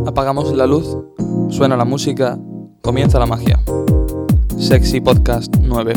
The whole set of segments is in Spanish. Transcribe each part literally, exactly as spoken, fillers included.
Apagamos la luz, suena la música, comienza la magia. Sexy Podcast nueve.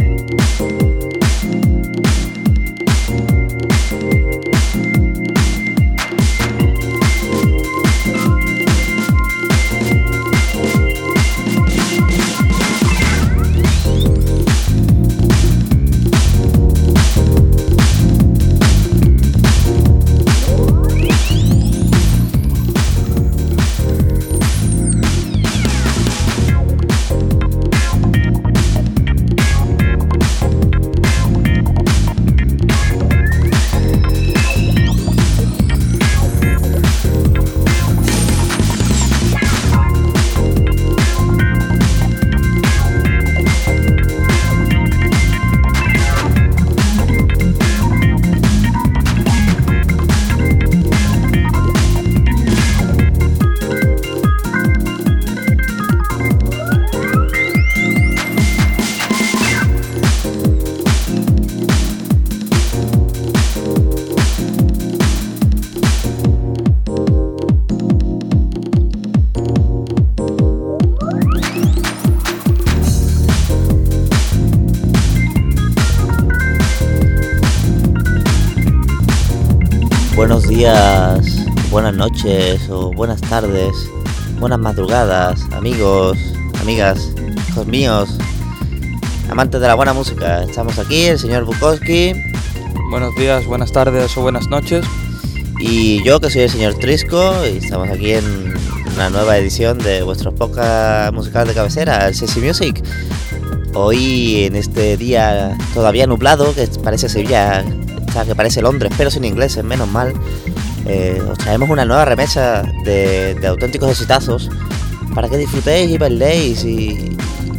Buenos días, buenas noches o buenas tardes, buenas madrugadas, amigos, amigas, hijos míos, amantes de la buena música. Estamos aquí, el señor Bukowski. Buenos días, buenas tardes o buenas noches. Y yo, que soy el señor Trisco, y estamos aquí en una nueva edición de vuestro podcast musical de cabecera, el Sexy Music. Hoy, en este día todavía nublado, que parece Sevilla, que parece Londres, pero sin ingleses, menos mal, eh, os traemos una nueva remesa de, de auténticos exitazos para que disfrutéis y bailéis y,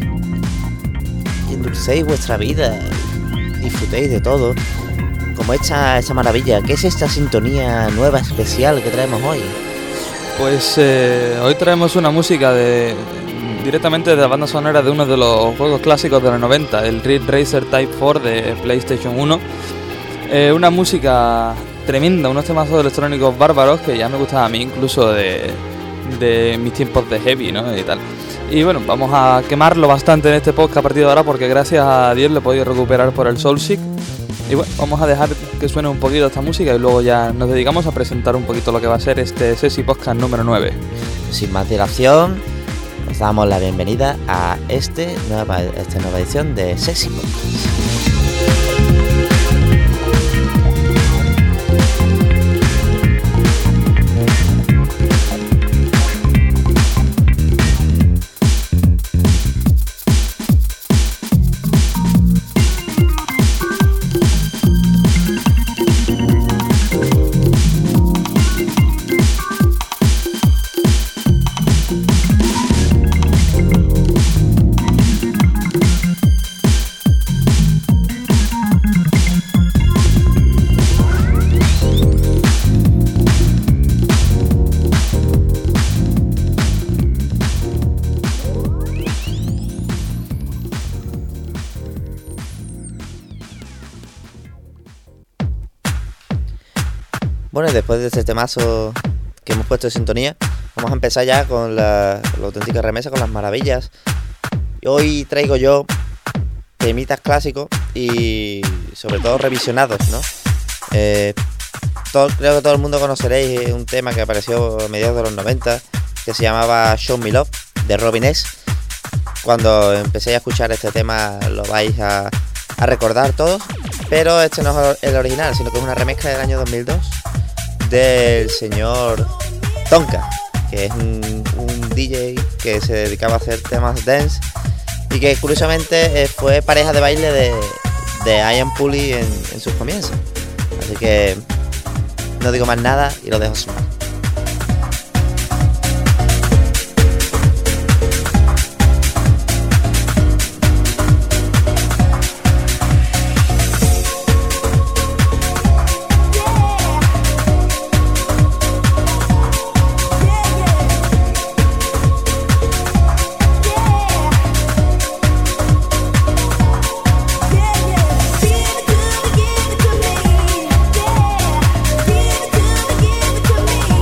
y endulcéis vuestra vida, disfrutéis de todo, como esta, esta maravilla. ¿Qué es esta sintonía nueva especial que traemos hoy? Pues eh, hoy traemos una música de directamente de la banda sonora de uno de los juegos clásicos de los noventa, el Ridge Racer Type cuatro de PlayStation uno. Eh, una música tremenda, unos temazos electrónicos bárbaros que ya me gustaba a mí, incluso de, de mis tiempos de heavy, ¿no? Y tal. Y bueno, vamos a quemarlo bastante en este podcast a partir de ahora, porque gracias a Dios lo he podido recuperar por el Soulseek. Y bueno, vamos a dejar que suene un poquito esta música y luego ya nos dedicamos a presentar un poquito lo que va a ser este Sexy Podcast número nueve. Sin más dilación, os damos la bienvenida a este nueva, esta nueva edición de Sexy Podcast. Bueno, y después de este temazo que hemos puesto de sintonía, vamos a empezar ya con la, la auténtica remesa, con las maravillas. Y hoy traigo yo temitas clásicos y sobre todo revisionados, ¿no? Eh, todo, creo que todo el mundo conoceréis un tema que apareció a mediados de los noventa, que se llamaba Show Me Love, de Robin S. Cuando empecéis a escuchar este tema lo vais a, a recordar todos, pero este no es el original, sino que es una remezcla del año dos mil dos del señor Tonka, que es un, un D J que se dedicaba a hacer temas dance y que curiosamente fue pareja de baile de, de Ian Pulley en, en sus comienzos. Así que no digo más nada y lo dejo sonar. Give it to me.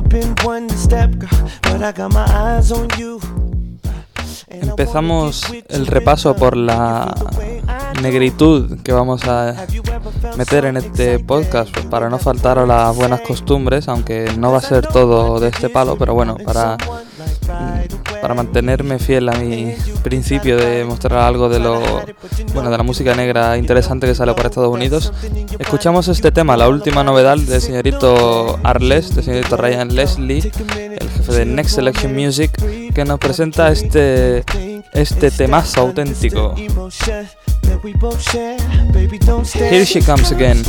Empezamos el repaso por la negritud que vamos a meter en este podcast, pues para no faltar a las buenas costumbres, aunque no va a ser todo de este palo, pero bueno, para, para mantenerme fiel a mi principio de mostrar algo de lo bueno de la música negra interesante que sale por Estados Unidos. Escuchamos este tema, la última novedad del señorito Arles, del señorito Ryan Leslie, el jefe de Next Selection Music, que nos presenta este este temazo auténtico. Here She Comes Again.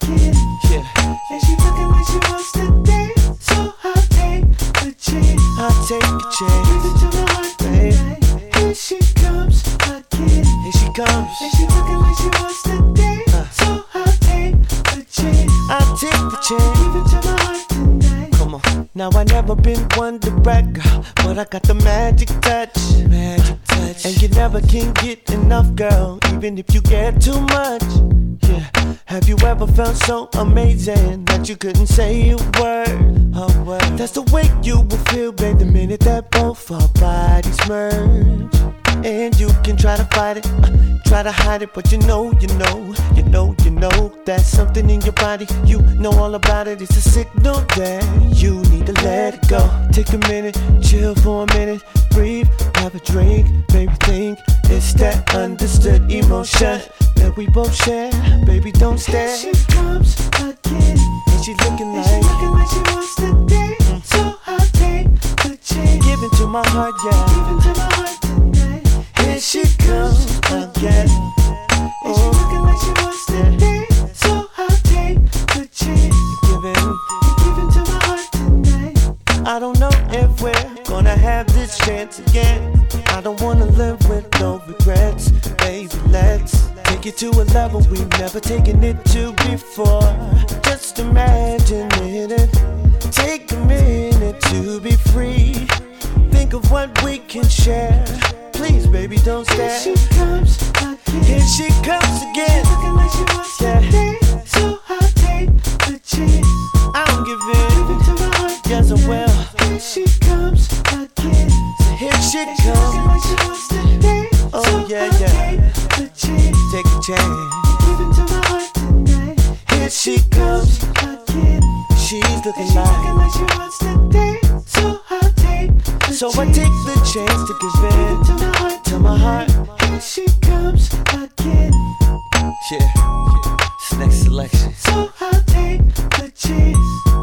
Now I never been one to brag, girl, but I got the magic touch, magic touch, and you never can get enough, girl, even if you get too much. Yeah, have you ever felt so amazing that you couldn't say a word? A word. That's the way you will feel, babe, the minute that both our bodies merge. And you can try to fight it, uh, try to hide it, but you know, you know, you know, you know that's something in your body. You know all about it. It's a signal that you need to let it go. Take a minute, chill for a minute, breathe, have a drink, maybe think. It's that understood emotion that we both share. Baby, don't stare. Here she comes again, and she looking like, she looking like she wants to dance. Mm. So I'll take the chance, give it to my heart, yeah. Give it to my heart tonight. Here she comes again. And she looking like she wants to dance. So I'll take the chance, give it, give it to my heart tonight. I don't know if we're gonna have this chance again. I don't wanna live with no regrets. Baby, let's take it to a level we've never taken it to before. Just imagine it. Take a minute to be free. Think of what we can share. Please, baby, don't stare. Here she comes again. Here she comes again. She's looking like she wants yeah. to dance. So I'll take the chance. I don't give in. Give it to my heart. Yes, I will. Here she comes again. So here she comes. She's looking like she wants to dance. Oh, so yeah, I'll yeah. Take the chance. Take a chance. Give it to my heart tonight. Here she comes again. She's looking, like, looking like she wants to dance. So I'll take the So chance. I take the chance to give in to my heart, to my heart. Here she comes again. Yeah, yeah. It's Next Selection. So I'll take the chance.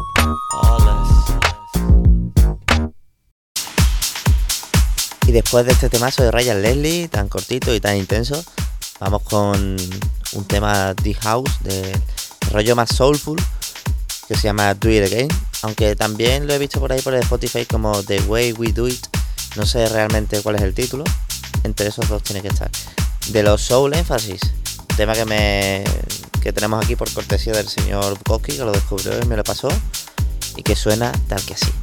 All us. Y después de este temazo de Ryan Leslie, tan cortito y tan intenso, vamos con un tema deep house de rollo más soulful que se llama Do It Again, aunque también lo he visto por ahí por el Spotify como The Way We Do It. No sé realmente cuál es el título, entre esos dos tiene que estar. De los Soul Emphasis, tema que me que tenemos aquí por cortesía del señor Bukowski, que lo descubrió y me lo pasó, y que suena tal que así.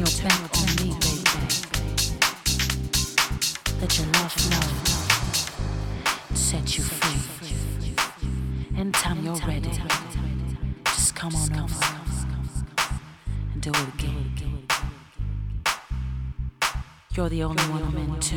your back on me, baby. Let your love flow, set you free. Anytime you're ready, just come on over and do it again. You're the only one I'm into.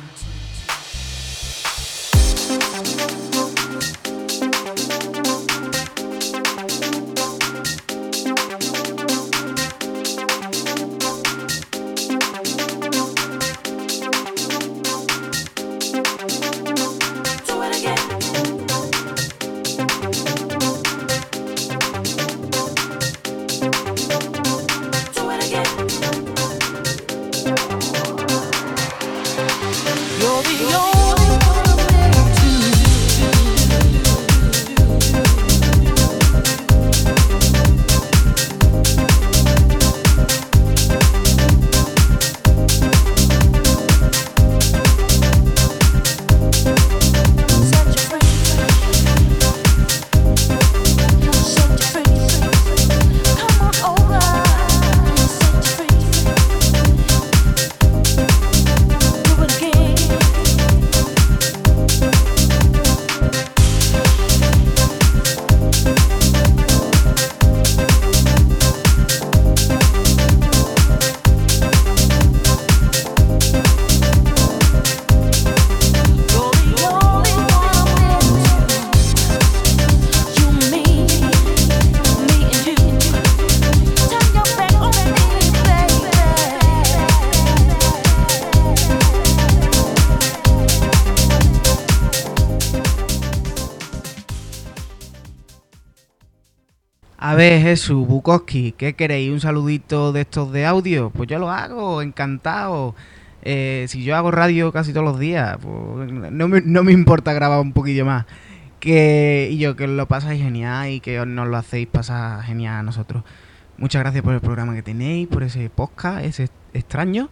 A ver, Jesús, Bukowski, ¿qué queréis? ¿Un saludito de estos de audio? Pues yo lo hago, encantado. Eh, si yo hago radio casi todos los días, pues no me, no me importa grabar un poquillo más. Que, y yo, que lo pasáis genial y que nos lo hacéis pasar genial a nosotros. Muchas gracias por el programa que tenéis, por ese podcast, ese extraño.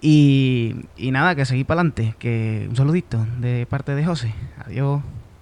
Y, y nada, que seguid para adelante. Que un saludito de parte de José. Adiós.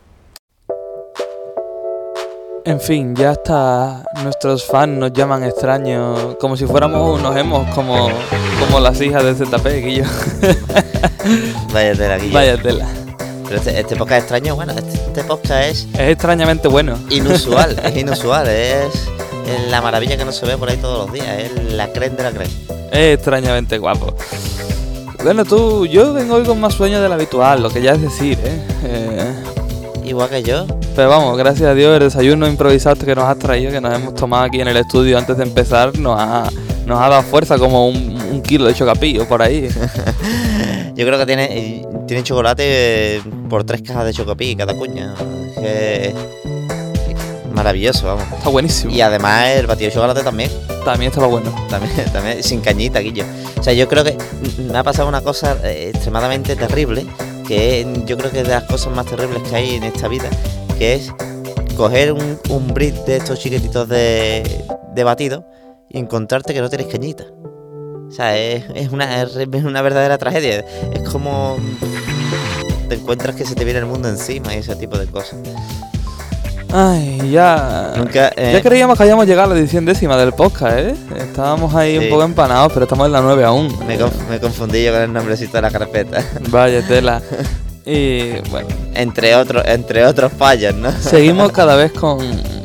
En fin, ya hasta nuestros fans nos llaman extraños, como si fuéramos unos emos, como, como las hijas de Z P, Guillo. Vaya tela, Guillo. Vaya tela. Pero este, este podcast extraño, bueno, este, este podcast es... Es extrañamente bueno. Inusual, es inusual, es, es la maravilla que no se ve por ahí todos los días, es la creen de la creen. Es extrañamente guapo. Bueno, tú, yo vengo hoy con más sueño del habitual, lo que ya es decir, ¿eh? eh Igual que yo. Pero vamos, gracias a Dios el desayuno improvisado que nos has traído, que nos hemos tomado aquí en el estudio antes de empezar, nos ha, nos ha dado fuerza como un, un kilo de chocapillo por ahí. Yo creo que tiene, tiene chocolate por tres cajas de chocopí cada cuña. Que maravilloso, vamos. Está buenísimo. Y además el batido de chocolate también. También estaba bueno. También, también sin cañita, Guillo. O sea, yo creo que me ha pasado una cosa extremadamente terrible, que yo creo que es de las cosas más terribles que hay en esta vida, que es coger un, un brick de estos chiquititos de, de batido y encontrarte que no tienes cañita. O sea, es, es, una, es una verdadera tragedia. Es como te encuentras que se te viene el mundo encima y ese tipo de cosas. Ay, ya... Nunca, eh... ya creíamos que habíamos llegado a la edición décima del podcast, ¿eh? Estábamos ahí sí. un poco empanados, pero estamos en la nueve aún. Me, conf me confundí yo con el nombrecito de la carpeta. Vaya tela. Y bueno... Entre otros, entre otros fallos, ¿no? Seguimos cada vez con...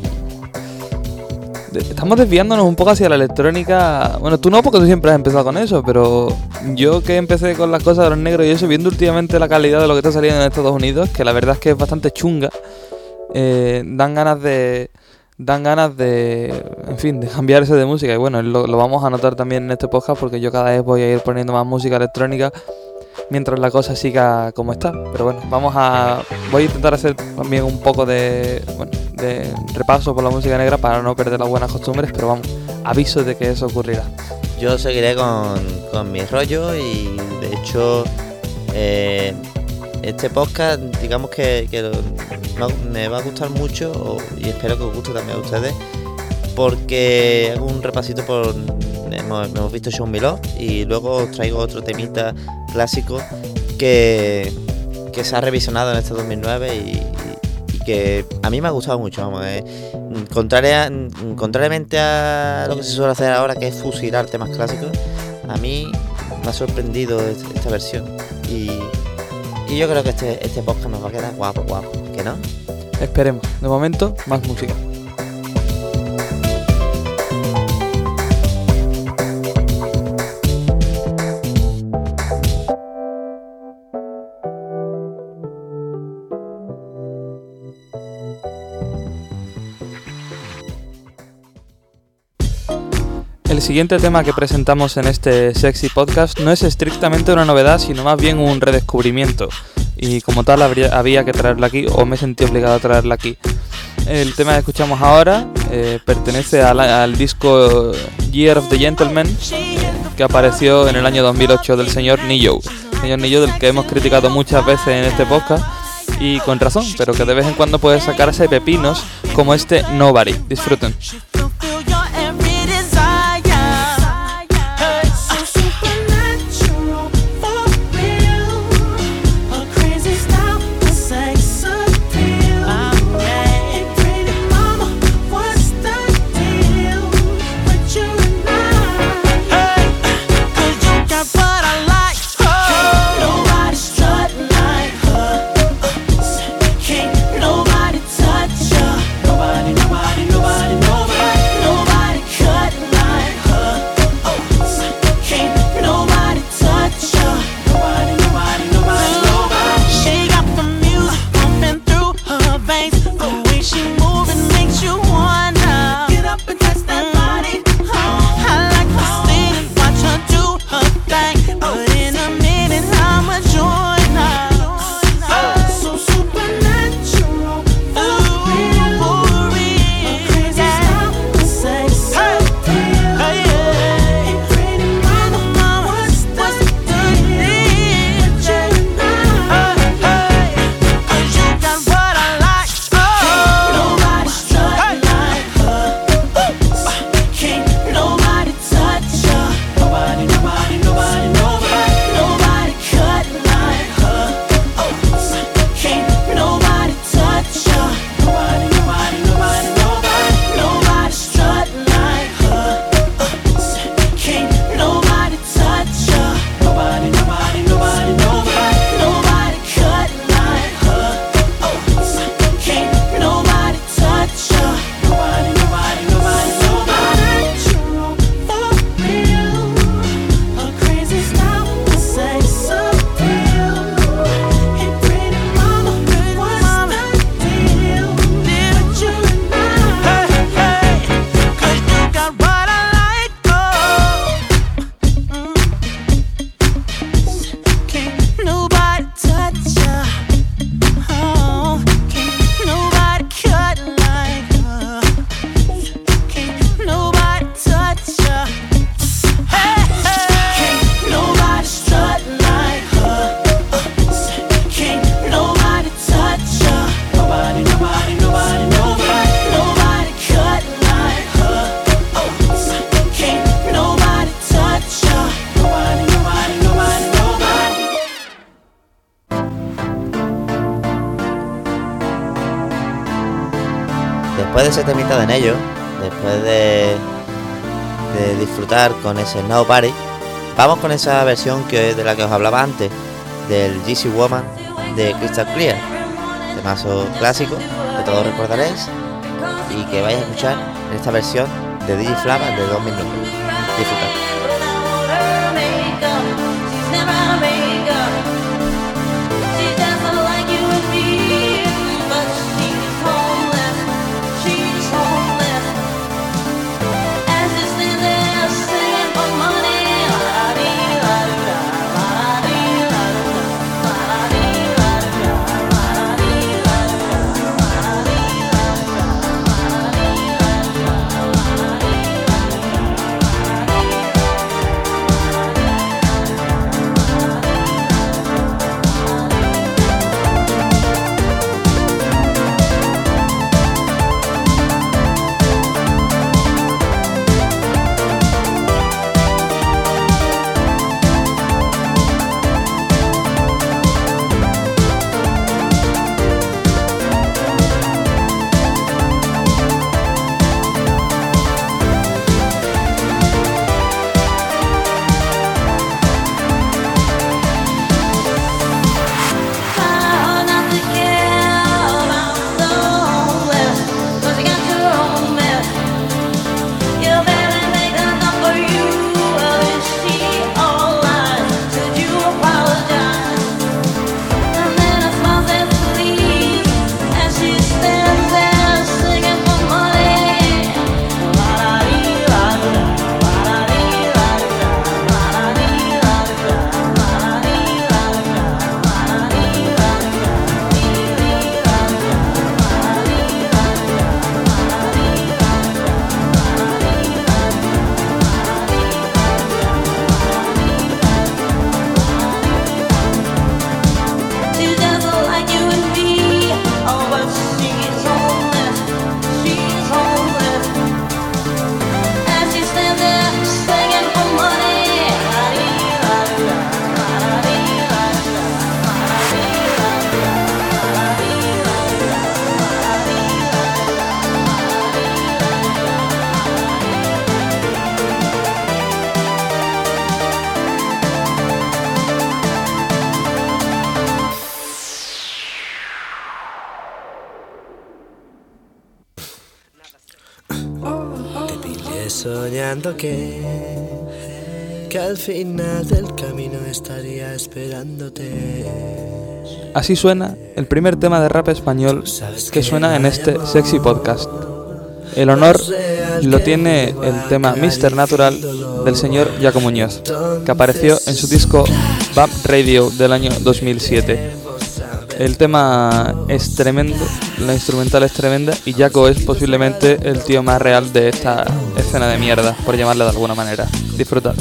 Estamos desviándonos un poco hacia la electrónica. Bueno, tú no, porque tú siempre has empezado con eso, pero yo que empecé con las cosas de los negros y eso, viendo últimamente la calidad de lo que está saliendo en Estados Unidos, que la verdad es que es bastante chunga. Eh, dan ganas de dan ganas de en fin de cambiarse de música y bueno, lo, lo vamos a notar también en este podcast porque yo cada vez voy a ir poniendo más música electrónica mientras la cosa siga como está, pero bueno, vamos a voy a intentar hacer también un poco de bueno, de repaso por la música negra para no perder las buenas costumbres, pero vamos, aviso de que eso ocurrirá. Yo seguiré con, con mi rollo y de hecho eh, este podcast, digamos que, que lo, me va a gustar mucho y espero que os guste también a ustedes, porque hago un repasito por... Hemos, hemos visto Show Me Love y luego os traigo otro temita clásico que, que se ha revisionado en este dos mil nueve y, y que a mí me ha gustado mucho. Vamos, eh. Contraria, contrariamente a lo que se suele hacer ahora, que es fusilar temas clásicos, A mí me ha sorprendido esta versión y, y yo creo que este, este podcast nos va a quedar guapo, guapo, ¿que no? Esperemos. De momento, más música. El siguiente tema que presentamos en este sexy podcast no es estrictamente una novedad, sino más bien un redescubrimiento. Y como tal habría, había que traerla aquí, o me sentí obligado a traerla aquí. El tema que escuchamos ahora eh, pertenece al, al disco Year of the Gentleman, que apareció en el año dos mil ocho del señor Ne-Yo. Señor Ne-Yo, del que hemos criticado muchas veces en este podcast, y con razón, pero que de vez en cuando puede sacarse pepinos como este Nobody. Disfruten. Después de ese temita de Ne-Yo, después de, de disfrutar con ese Nobody, vamos con esa versión que de la que os hablaba antes, del Yeezy Woman de Crystal Clear, temazo clásico que todos recordaréis y que vais a escuchar en esta versión de D J Flava de dos mil nueve. Disfrutad. Bye. soñando que, que al final del camino estaría esperándote. Así suena el primer tema de rap español que suena en este sexy podcast. El honor lo tiene el tema mister Natural del señor Jaco Muñoz, que apareció en su disco Bump Radio del año dos mil siete. El tema es tremendo, la instrumental es tremenda y Jaco es posiblemente el tío más real de esta escena de mierda, por llamarle de alguna manera. Disfrutad.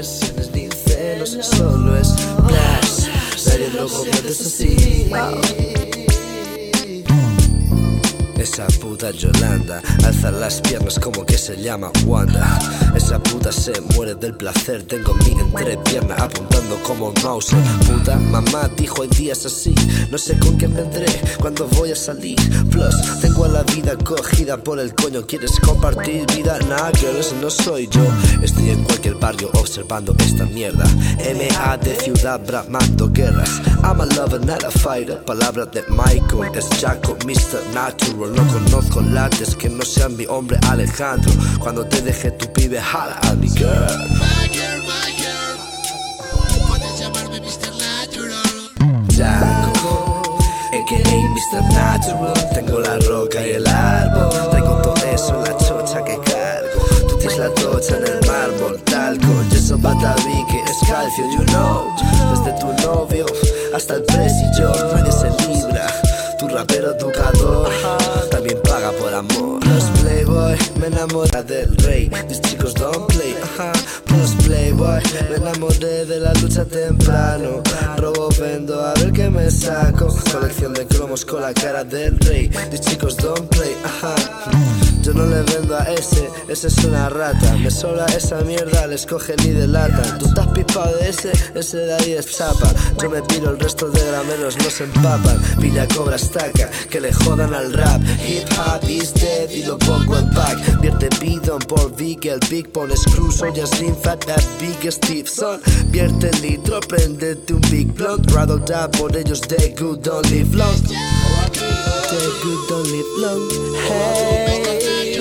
Esa puta Yolanda alza las piernas como que se llama Wanda. Esa puta se muere del placer. Tengo mi entrepierna apuntando como un mouse. Puta mamá dijo hay días así. No sé con quién vendré cuando voy a salir. Plus, tengo a la vida cogida por el coño. ¿Quieres compartir vida? Nah, girls, no soy yo. Estoy en cualquier barrio observando esta mierda. M A de ciudad bramando guerras. I'm a lover, not a fighter. Palabra de Michael, es Jaco, mister Natural. No conozco lates que no sean mi hombre Alejandro. Cuando te deje tu pibe, jala a mi girl. My girl, my girl. Puedes llamarme mister Natural. Jaco, a k a. mister Natural. Tengo la roca y el árbol. Traigo todo eso en la chocha que cargo. Tú tienes la tocha en el mármol, talco. Yeso, batavique, escalcio, you know. Desde tu novio hasta el presillo, nadie se libra. Tu rapero educador también paga por amor. Plus playboy, me enamora del rey. Mis chicos don't play, ajá. Plus playboy, me enamoré de la lucha temprano. Robo, vendo, a ver qué me saco. Colección de cromos con la cara del rey. Mis chicos don't play, ajá. Yo no le vendo a ese, ese es una rata. Me sobra esa mierda, les cogen y delatan. Tú estás pipado de ese, ese de ahí es chapa. Yo me piro, el resto de grameros no se empapan. Pilla, cobra, estaca, que le jodan al rap. Hip hop is dead y lo pongo en pack. Vierte bidon por Big, el Big pone screw. Soy a slim fat, that big Steve Son. Vierte litro, prendete un big blunt. Rather die por ellos, they good, don't live long. They good, don't live long. Hey.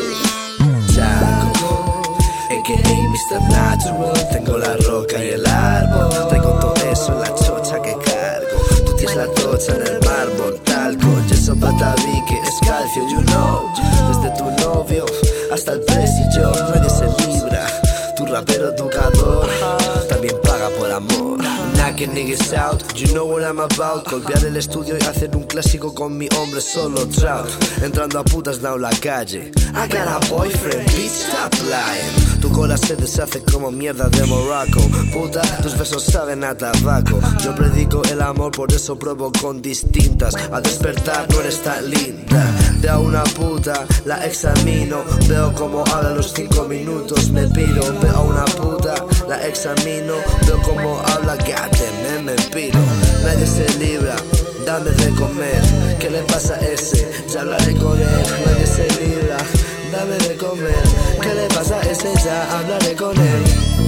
Jaco, a k a. mister Natural. Tengo la roca y el árbol. Traigo todo eso en la chocha que cargo. Tú tienes la tocha en el mármol, talco. Yeso, batavique, escalcio, you know. Desde tu novio hasta el presillo, nadie se libra. Tu rapero educador también paga por amor. Knocking niggas out, you know what I'm about. Golpear el estudio y hacer un clásico con mi hombre solo trout. Entrando a putas down la calle. I got a boyfriend, bitch, stop lying. Tu cola se deshace como mierda de Morocco. Puta, tus besos saben a tabaco. Yo predico el amor, por eso pruebo con distintas. A despertar no eres tan linda. De a una puta, la examino. Veo como habla los cinco minutos, me piro. Veo a una puta, la examino. Veo como habla, gáteme, me piro. Nadie se libra, dame de comer. ¿Qué le pasa a ese? Ya hablaré con él. Nadie se libra, dame de comer. ¿Qué le pasa a ese? Ya hablaré con él.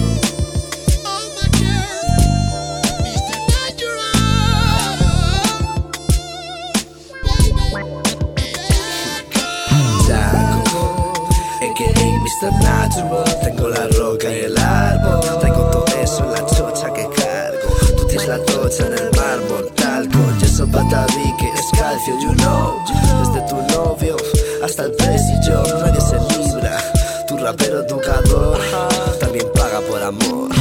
Jaco, a k a. mister Natural. Tengo la roca y el árbol. Traigo todo eso en la chocha que cargo. Tú tienes la tocha en el mármol, talco. Yeso, batavique, escalcio, you know. Desde tu novio hasta el presillo, nadie se libra. Tu rapero educador también paga por amor.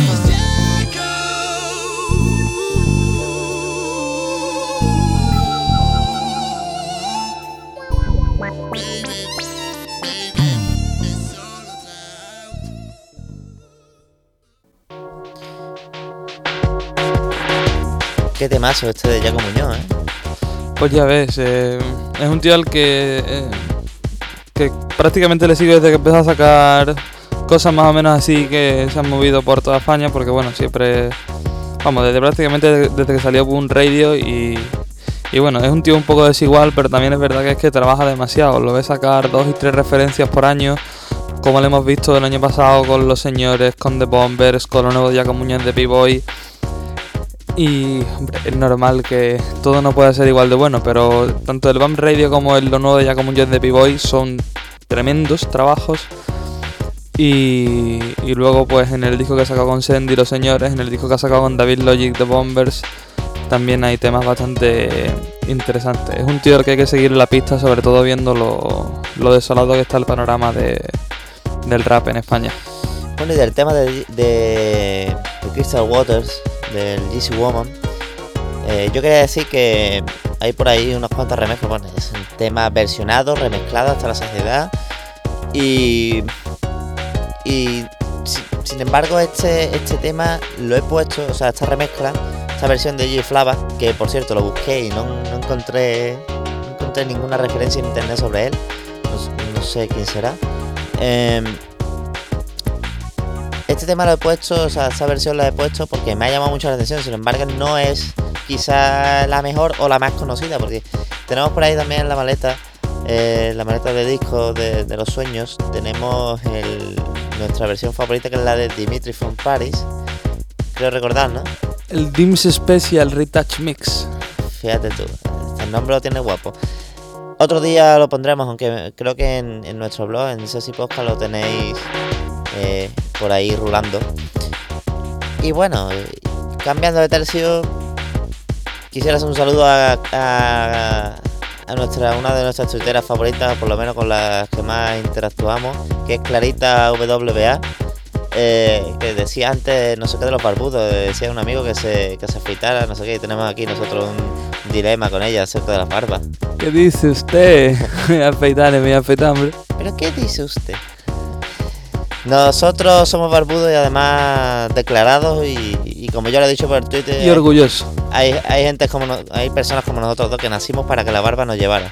Qué temazo este de Jaco Muñoz, ¿eh? Pues ya ves, eh, es un tío al que, eh, que prácticamente le sigo desde que empezó a sacar cosas más o menos así que se han movido por toda España, porque bueno, siempre, vamos, desde prácticamente desde, desde que salió Boom Radio y, y bueno, es un tío un poco desigual, pero también es verdad que es que trabaja demasiado, lo ves sacar dos y tres referencias por año, como lo hemos visto el año pasado con Los Señores, con The Bombers, con lo nuevo de Jaco Muñoz de P-Boy. Y hombre, es normal que todo no pueda ser igual de bueno, pero tanto el Bump Radio como el lo nuevo de Jaco Muñoz de P-Boy son tremendos trabajos. Y, y luego pues en el disco que ha sacado con Sandy Los Señores, en el disco que ha sacado con David Logic The Bombers, también hay temas bastante interesantes. Es un tío al que hay que seguir la pista, sobre todo viendo lo, lo desolado que está el panorama de, del rap en España. Bueno, y del tema de, de, de Crystal Waters, del Yeezy Woman, eh, yo quería decir que hay por ahí unos cuantos remezclas. Bueno, es un tema versionado, remezclado hasta la saciedad. Y, y si, sin embargo, este, este tema lo he puesto, o sea, esta remezcla, esta versión de G Flava, que por cierto lo busqué y no, no encontré no encontré ninguna referencia en internet sobre él. No, no sé quién será. Eh, Este tema lo he puesto, o sea, esta versión la he puesto porque me ha llamado mucho la atención. Sin embargo, no es quizá la mejor o la más conocida, porque tenemos por ahí también en la maleta, eh, la maleta de discos de, de los sueños, tenemos el, nuestra versión favorita, que es la de Dimitri from Paris. Creo recordar, ¿no? El Dims Special Retouch Mix. Fíjate tú, el nombre lo tiene guapo. Otro día lo pondremos, aunque creo que en, en nuestro blog, en Sexy Podcast, lo tenéis eh, por ahí rulando. Y bueno, eh, cambiando de tercio, quisiera hacer un saludo a, a, a nuestra una de nuestras tuiteras favoritas, por lo menos con las que más interactuamos, que es Clarita W A, eh, que decía antes no sé qué de los barbudos, decía un amigo que se, que se afeitara, no sé qué, y tenemos aquí nosotros un dilema con ella acerca de las barbas. ¿Qué dice usted? Me voy a afeitar, me voy a afeitar, hombre. ¿Pero qué dice usted? Nosotros somos barbudos y además declarados, y, y como yo lo he dicho por Twitter, Y orgulloso. hay, hay gente como no- hay personas como nosotros dos que nacimos para que la barba nos llevara.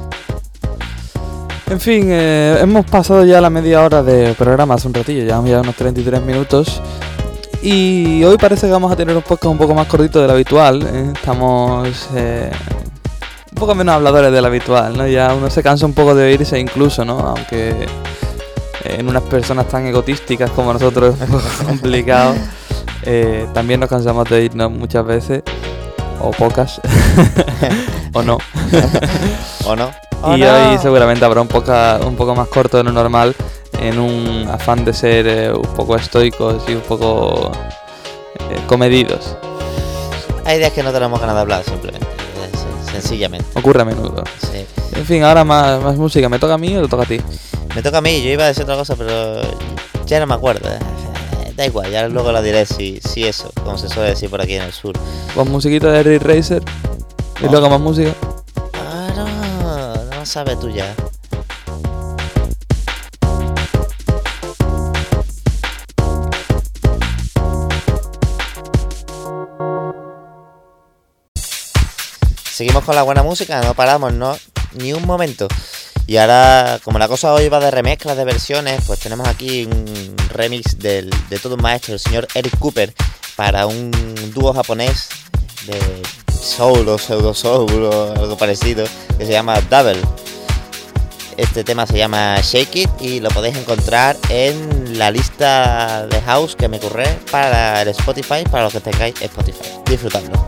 En fin, eh, hemos pasado ya la media hora de programa hace un ratillo, llevamos ya unos treinta y tres minutos. Y hoy parece que vamos a tener un podcast un poco más cortito de lo habitual. ¿eh? Estamos eh, un poco menos habladores de lo habitual, ¿no? Ya uno se cansa un poco de oírse incluso, ¿no? Aunque eh, en unas personas tan egotísticas como nosotros es un poco complicado. Eh, también nos cansamos de irnos muchas veces, o pocas, o no. ¿O no? Y hoy seguramente habrá un poco, un poco más corto de lo normal, en un afán de ser eh, un poco estoicos y un poco eh, comedidos. Hay días que no tenemos ganas de hablar, simplemente, eh, sencillamente. Ocurre a menudo. Sí. En fin, ahora más, más música. ¿Me toca a mí o te toca a ti? Me toca a mí, yo iba a decir otra cosa, pero ya no me acuerdo. Eh, Da igual, ya luego lo diré si, si eso, como se suele decir por aquí en el sur. Con musiquita de Ridge Racer y Oh. luego más música. Ah, no, no lo sabes tú ya. Seguimos con la buena música, no paramos, no, ni un momento. Y ahora, como la cosa hoy va de remezclas, de versiones, pues tenemos aquí un remix del, de todo un maestro, el señor Eric Cooper, para un dúo japonés de soul o pseudo soul o algo parecido, que se llama Double. Este tema se llama Shake It y lo podéis encontrar en la lista de house que me curré para el Spotify, para los que tengáis Spotify. Disfrutadlo.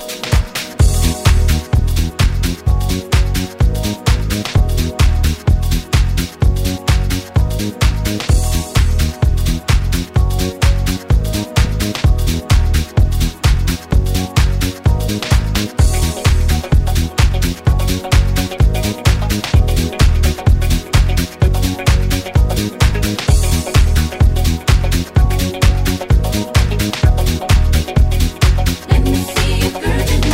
Let me see you grooving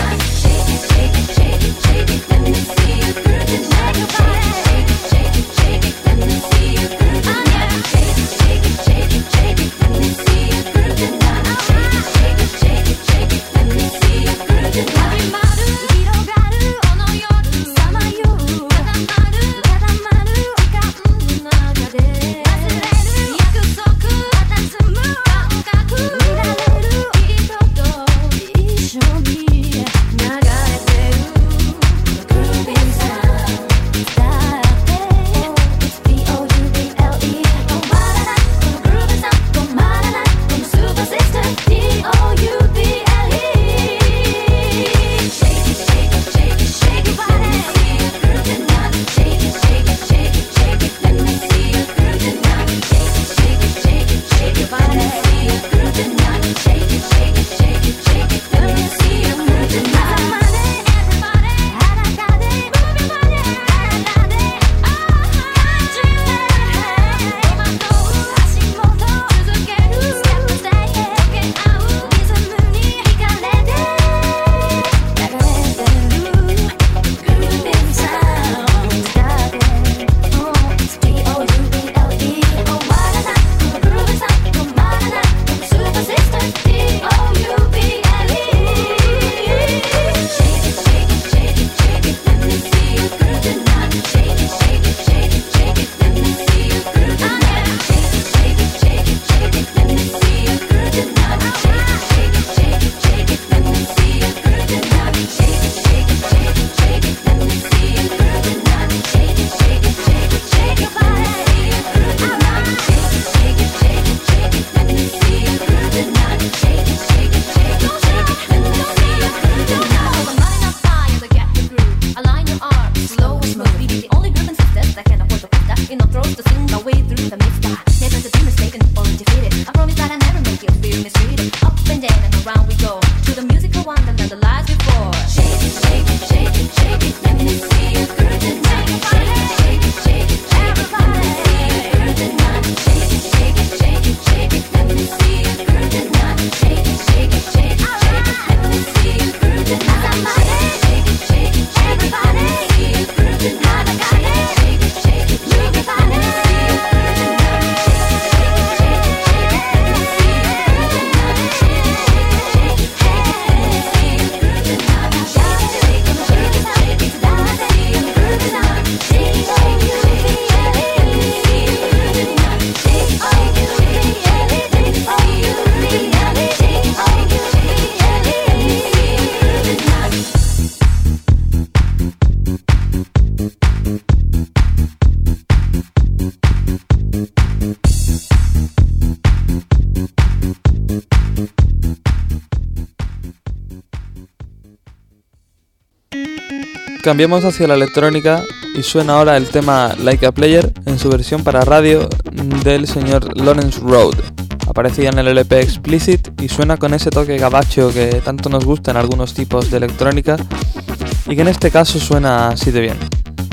Cambiamos hacia la electrónica y suena ahora el tema Like a Player en su versión para radio del señor Lawrence Road. Aparecía en el L P Explicit y suena con ese toque gabacho que tanto nos gusta en algunos tipos de electrónica y que en este caso suena así de bien.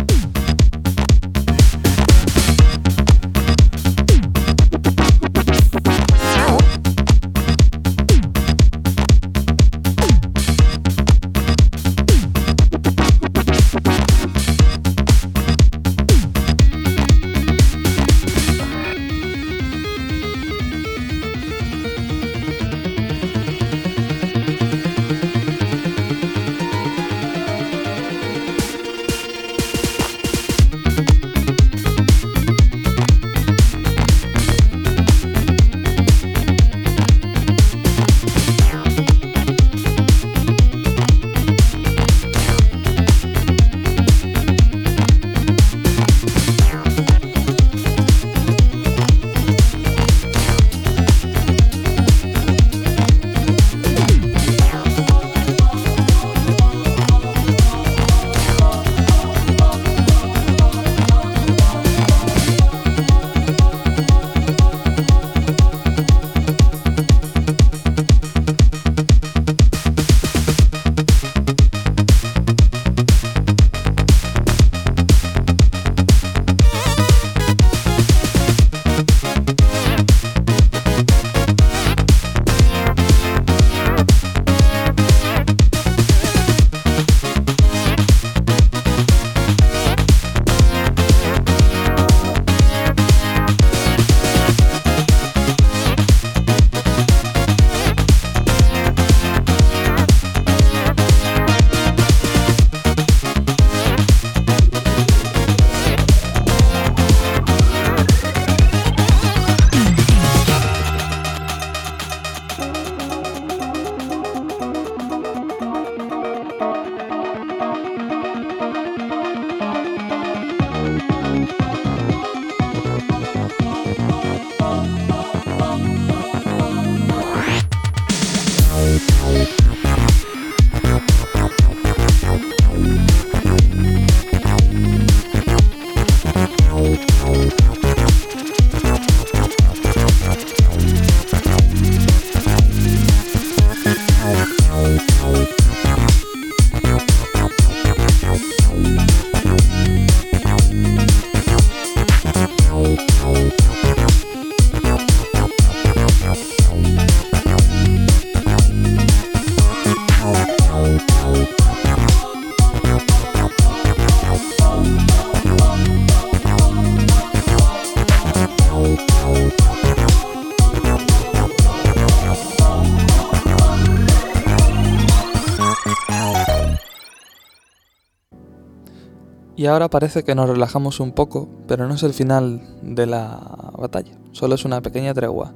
Y ahora parece que nos relajamos un poco, pero no es el final de la batalla, solo es una pequeña tregua.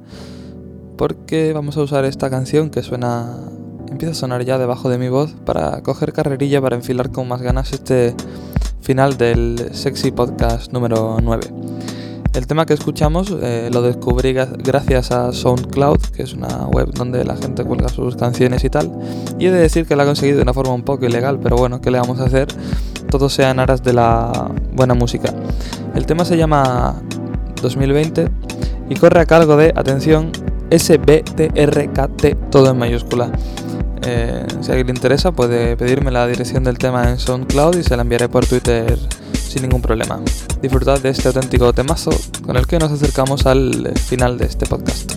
Porque vamos a usar esta canción que suena, empieza a sonar ya debajo de mi voz para coger carrerilla para enfilar con más ganas este final del Sexy Podcast número nueve. El tema que escuchamos eh, lo descubrí gracias a SoundCloud, que es una web donde la gente cuelga sus canciones y tal. Y he de decir que la he conseguido de una forma un poco ilegal, pero bueno, ¿qué le vamos a hacer? Todo sea en aras de la buena música. El tema se llama dos mil veinte y corre a cargo de, atención, S B T R K T, todo en mayúscula. Eh, si a alguien le interesa puede pedirme la dirección del tema en SoundCloud y se la enviaré por Twitter sin ningún problema. Disfrutad de este auténtico temazo con el que nos acercamos al final de este podcast.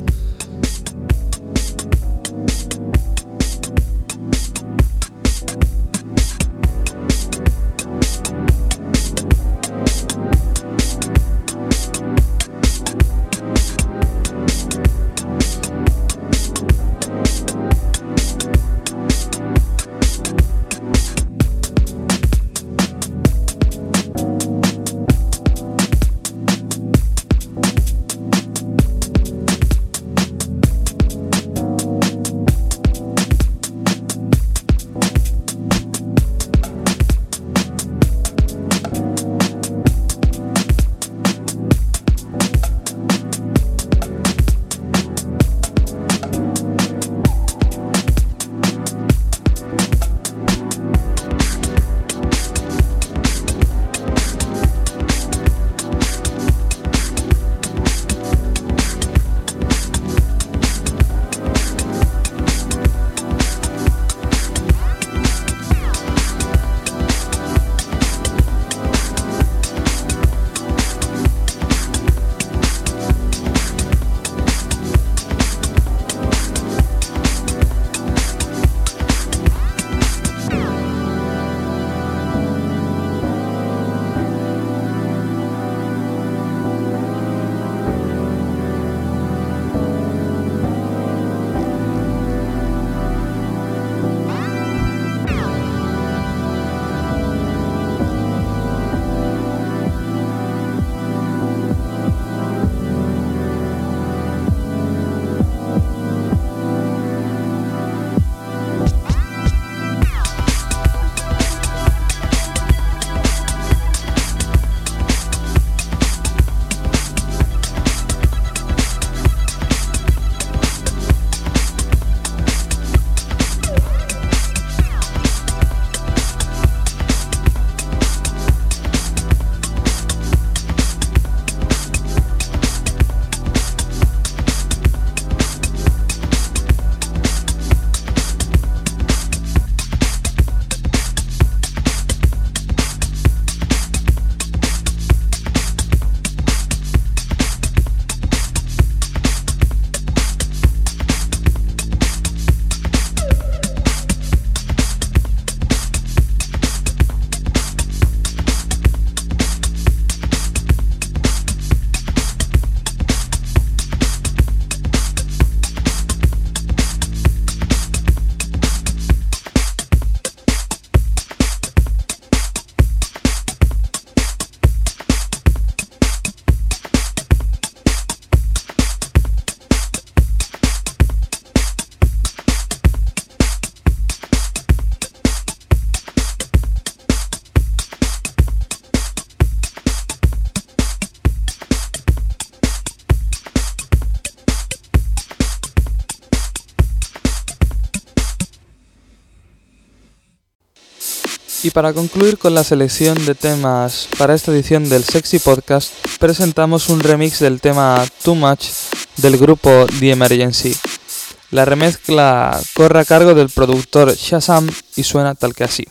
Y para concluir con la selección de temas para esta edición del Sexy Podcast, presentamos un remix del tema Too Much del grupo The Emergency. La remezcla corre a cargo del productor Shazam y suena tal que así.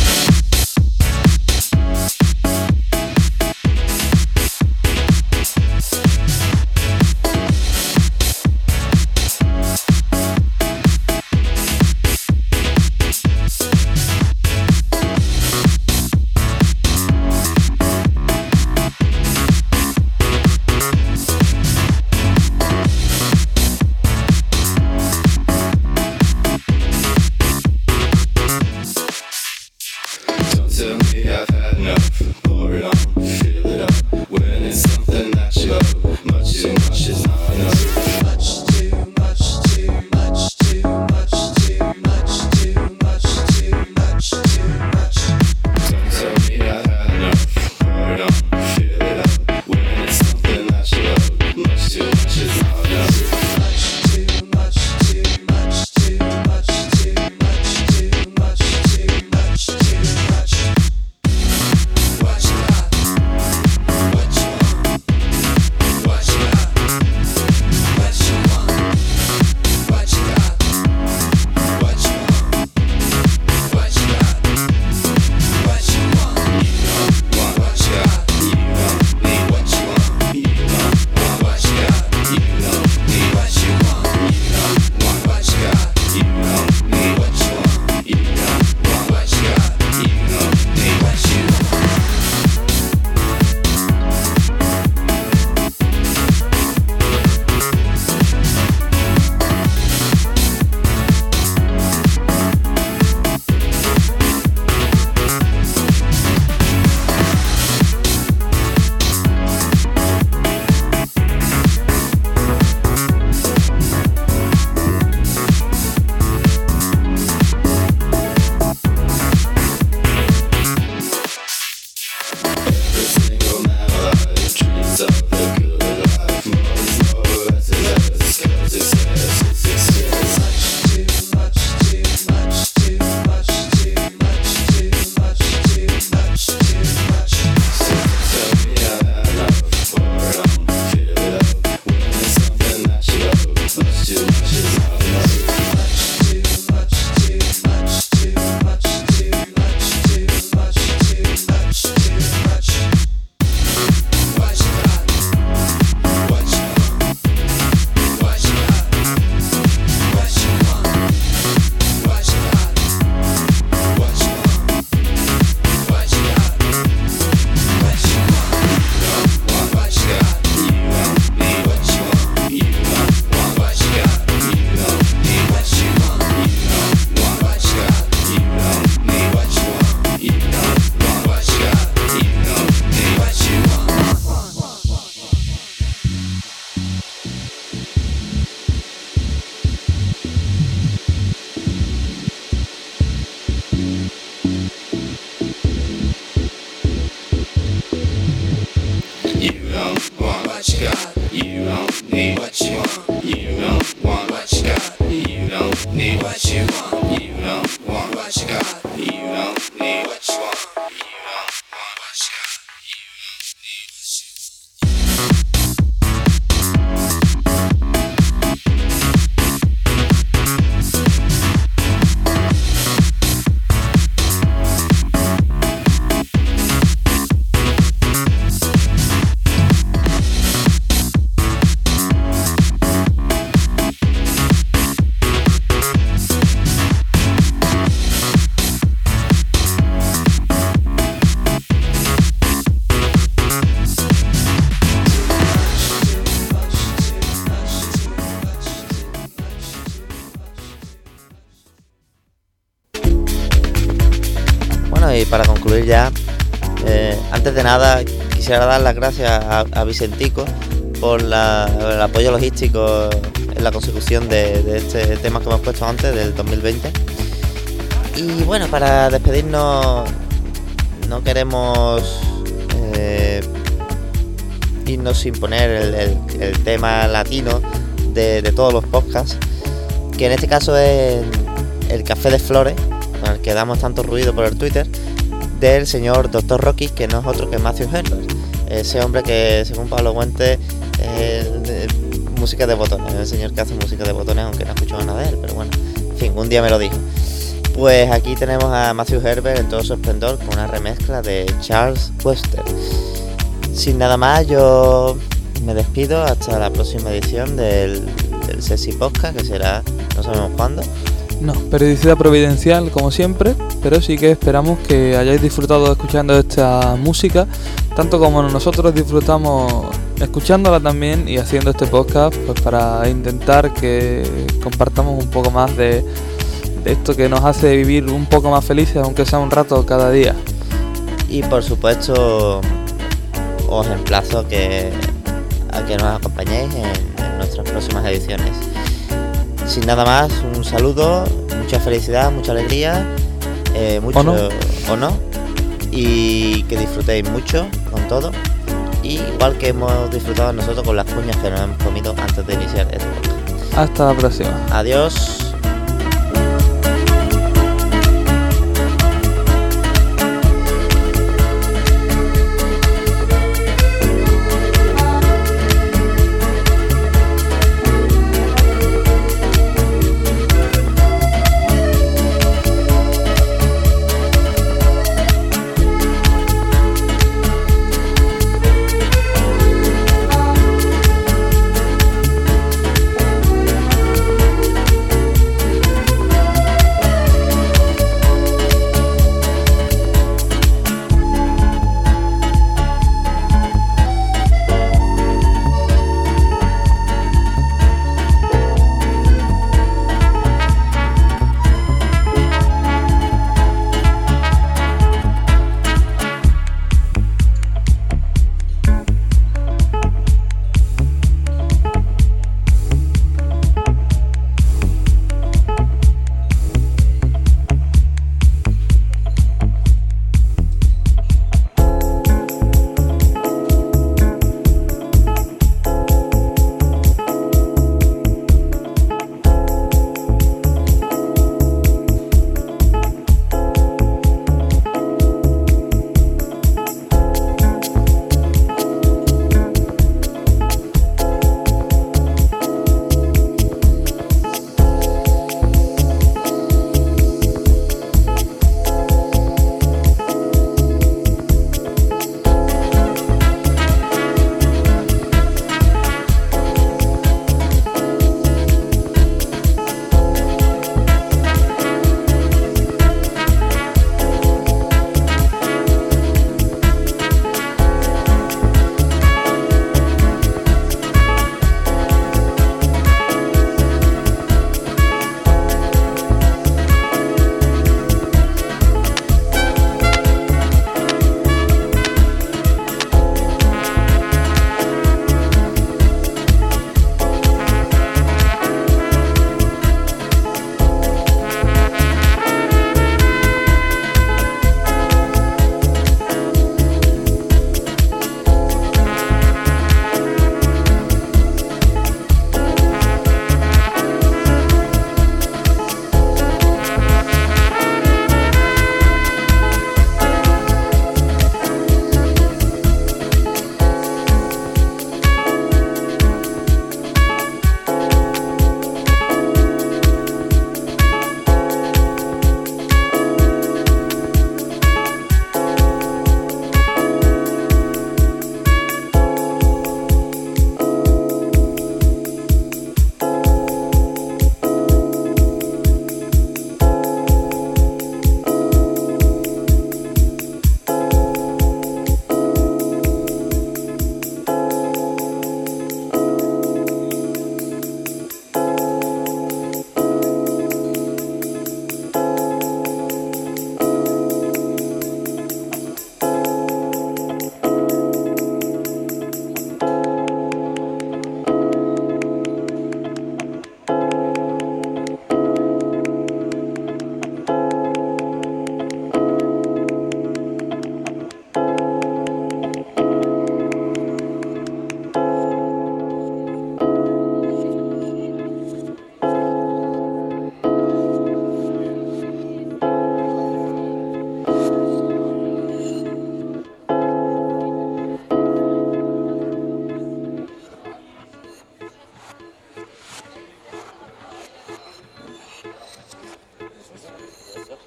Y para concluir ya, eh, antes de nada quisiera dar las gracias a, a Vicentico por la, el apoyo logístico en la consecución de, de este tema que hemos puesto antes, del dos mil veinte. Y bueno, para despedirnos no queremos eh, irnos sin poner el, el, el tema latino de, de todos los podcasts, que en este caso es el Café de Flores, con el que damos tanto ruido por el Twitter, del señor doctor Rocky, que no es otro que Matthew Herbert, ese hombre que según Pablo Fuentes es música de botones, es el señor que hace música de botones, aunque no he escuchado nada de él, pero bueno, en fin, un día me lo dijo. Pues aquí tenemos a Matthew Herbert en todo su esplendor con una remezcla de Charles Webster. Sin nada más, yo me despido hasta la próxima edición del, del Sexy Podcast, que será, no sabemos cuándo. No, periodicidad providencial como siempre, pero sí que esperamos que hayáis disfrutado escuchando esta música, tanto como nosotros disfrutamos escuchándola también y haciendo este podcast, pues para intentar que compartamos un poco más de, de esto que nos hace vivir un poco más felices, aunque sea un rato cada día. Y por supuesto os emplazo a que, a que nos acompañéis en, en nuestras próximas ediciones. Sin nada más, un saludo, mucha felicidad, mucha alegría, eh, mucho ¿O no? o no, y que disfrutéis mucho con todo, y igual que hemos disfrutado nosotros con las cuñas que nos hemos comido antes de iniciar este podcast. Hasta la próxima. Adiós.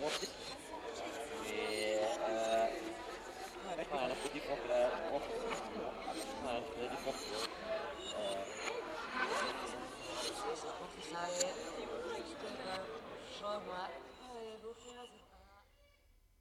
Schau mal,